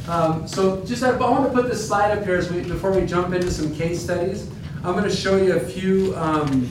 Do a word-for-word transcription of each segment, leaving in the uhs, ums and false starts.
Um, so just I, I want to put this slide up here as we, before we jump into some case studies. I'm going to show you a few. Um,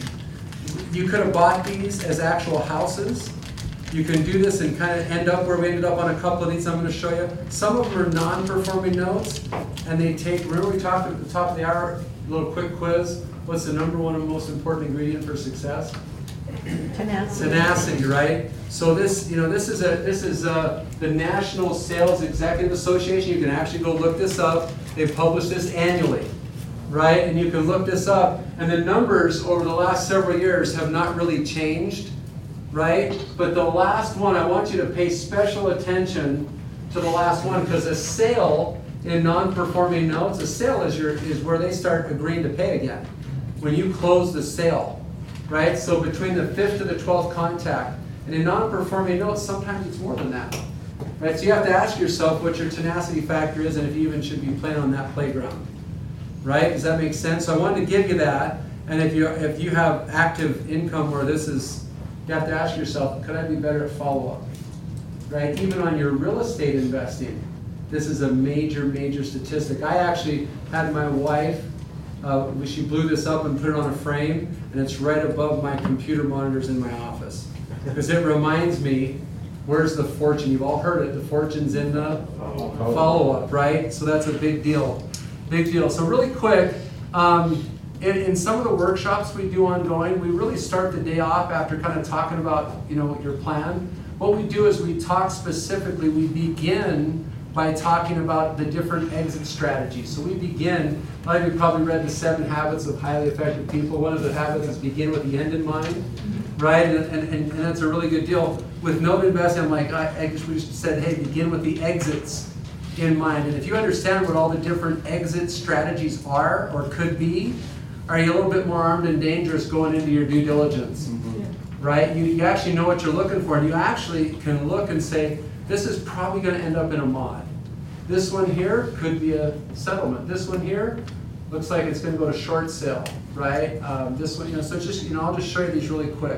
you could have bought these as actual houses. You can do this and kind of end up where we ended up on a couple of these I'm going to show you. Some of them are non-performing notes, and they take, remember we talked at the top of the hour, a little quick quiz. What's the number one and most important ingredient for success? Tenacity. Tenacity, right? So this, you know, this is a this is a, the National Sales Executive Association. You can actually go look this up. They publish this annually, right? And you can look this up. And the numbers over the last several years have not really changed, right? But the last one, I want you to pay special attention to the last one, because a sale in non-performing notes, a sale is your is where they start agreeing to pay again. When you close the sale, right? So between the fifth to the twelfth contact. And in non-performing notes, sometimes it's more than that, right? So you have to ask yourself what your tenacity factor is and if you even should be playing on that playground, right? Does that make sense? So I wanted to give you that. And if you if you have active income where this is, you have to ask yourself, could I be better at follow-up, right? Even on your real estate investing, this is a major, major statistic. I actually had my wife, uh, she blew this up and put it on a frame, and it's right above my computer monitors in my office. Because it reminds me, where's the fortune? You've all heard it, the fortune's in the follow-up, right? So that's a big deal, big deal. So really quick, um, in, in some of the workshops we do ongoing, we really start the day off after kind of talking about, you know, your plan. What we do is we talk specifically, we begin by talking about the different exit strategies. So we begin, a lot of you probably read The Seven Habits of Highly Effective People. One of the habits is begin with the end in mind, right? And, and, and, and that's a really good deal. With note investing, I'm like, I, I just, we just said, hey, begin with the exits in mind. And if you understand what all the different exit strategies are or could be, are you a little bit more armed and dangerous going into your due diligence, mm-hmm. right? You, you actually know what you're looking for, and you actually can look and say, this is probably going to end up in a mod. This one here could be a settlement. This one here looks like it's going to go to short sale, right? Um, this one, you know, so it's just, you know, I'll just show you these really quick,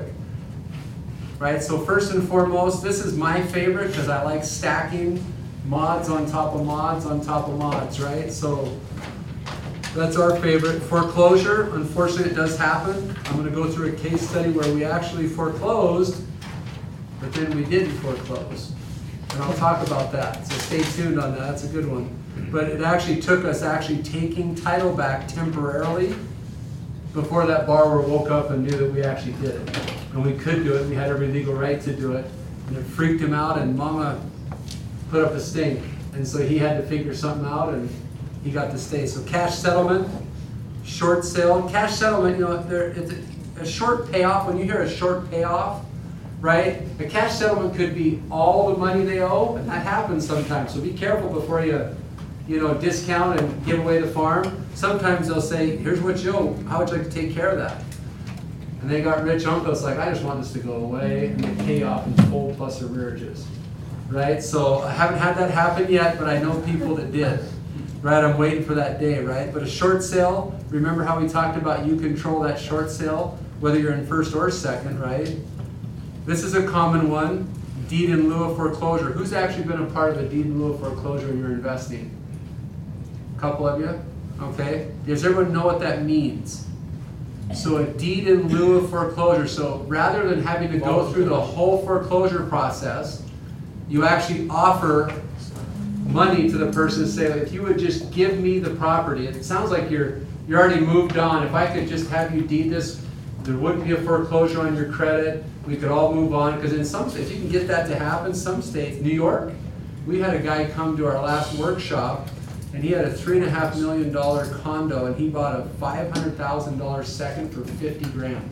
right? So first and foremost, this is my favorite because I like stacking mods on top of mods on top of mods, right? So that's our favorite. Foreclosure, unfortunately it does happen. I'm going to go through a case study where we actually foreclosed, but then we didn't foreclose. And I'll talk about that, so stay tuned on that, that's a good one. But it actually took us actually taking title back temporarily before that borrower woke up and knew that we actually did it. And we could do it, we had every legal right to do it. And it freaked him out, and Mama put up a stink. And so he had to figure something out, and he got to stay. So cash settlement, short sale. Cash settlement, you know, there, it's a, a short payoff. When you hear a short payoff, right? A cash settlement could be all the money they owe, and that happens sometimes. So be careful before you, you know, discount and give away the farm. Sometimes they'll say, here's what you owe. How would you like to take care of that? And they got rich uncles like, I just want this to go away, and they pay off in full plus arrearages, right? So I haven't had that happen yet, but I know people that did, right? I'm waiting for that day, right? But a short sale, remember how we talked about you control that short sale, whether you're in first or second, right? This is a common one, deed in lieu of foreclosure. Who's actually been a part of a deed in lieu of foreclosure when you're investing? A couple of you? Okay. Does everyone know what that means? So a deed in lieu of foreclosure. So rather than having to go through the whole foreclosure process, you actually offer money to the person to say, if you would just give me the property. It sounds like you're you're already moved on. If I could just have you deed this, there wouldn't be a foreclosure on your credit. We could all move on, because in some states, if you can get that to happen, some states, New York, we had a guy come to our last workshop, and he had a three and a half million dollar condo, and he bought a five hundred thousand dollar second for fifty grand,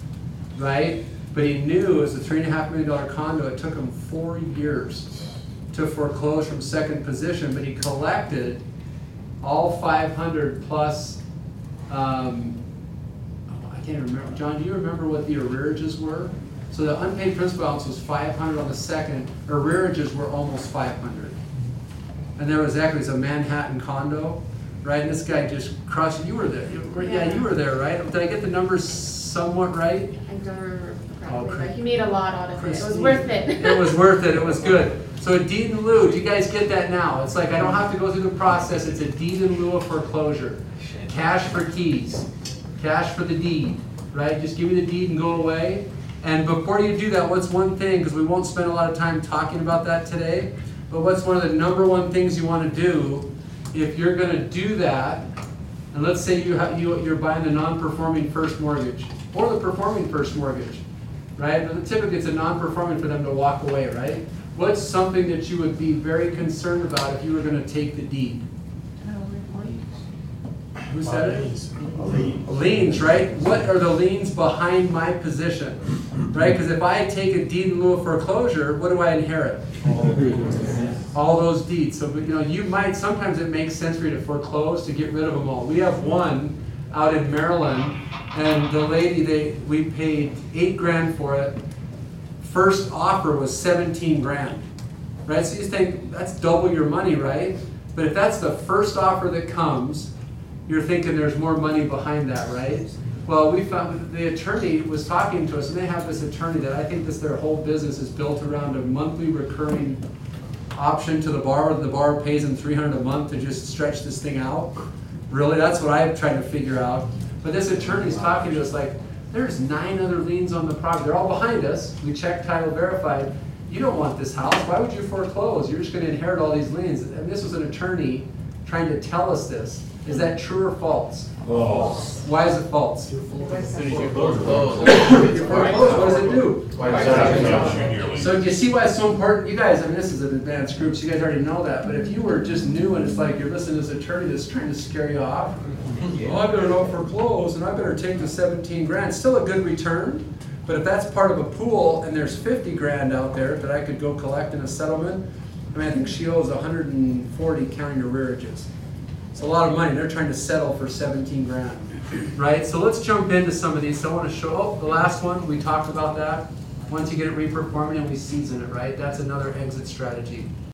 right? But he knew as a three and a half million dollar condo, it took him four years to foreclose from second position, but he collected all five hundred plus. Um, oh, I can't remember. John, do you remember what the arrearages were? So the unpaid principal balance was five hundred on the second. Arrearages were almost five hundred. And there was actually, it was a Manhattan condo, right? And this guy just crushed it. You were there. You were, yeah. yeah, you were there, right? Did I get the numbers somewhat right? I don't remember correctly, Oh, but he made a lot out of Christine. it. It was worth it. It was worth it. It was good. So So a deed in lieu, do you guys get that now? It's like I don't have to go through the process. It's a deed in lieu of foreclosure. Cash for keys. Cash for the deed, right? Just give me the deed and go away. And before you do that, what's one thing, because we won't spend a lot of time talking about that today, but what's one of the number one things you want to do if you're going to do that? And let's say you have, you, you're buying the non-performing first mortgage or the performing first mortgage, right? But typically it's a non-performing for them to walk away, right? What's something that you would be very concerned about if you were going to take the deed? Who said it? Liens, right? What are the liens behind my position? Right? Because if I take a deed in lieu of foreclosure, what do I inherit? All those deeds. So, you know, you might, sometimes it makes sense for you to foreclose to get rid of them all. We have one out in Maryland, and the lady, they we paid eight grand for it. First offer was seventeen grand. Right? So you think, that's double your money, right? But if that's the first offer that comes, you're thinking there's more money behind that, right? Well, we found the attorney was talking to us, and they have this attorney that I think this their whole business is built around a monthly recurring option to the borrower. The borrower pays them three hundred dollars a month to just stretch this thing out. Really, that's what I'm trying to figure out. But this attorney's talking to us like, there's nine other liens on the property. They're all behind us. We checked, title, verified. You don't want this house. Why would you foreclose? You're just going to inherit all these liens. And this was an attorney trying to tell us this. Is that true or false? False. Why is it false? As soon as you foreclose. You foreclose, what does it do? So do you see why it's so important? You guys, I mean, this is an advanced group, so you guys already know that. But if you were just new and it's like you're listening to this attorney that's trying to scare you off, well, I better not foreclose and I better take the seventeen grand. Still a good return, but if that's part of a pool and there's fifty grand out there that I could go collect in a settlement, I mean, I think she owes one hundred forty counting arrearages. It's a lot of money. They're trying to settle for seventeen grand, right? So let's jump into some of these. So I want to show, oh, the last one, we talked about that. Once you get it reperforming and we season it, right? That's another exit strategy.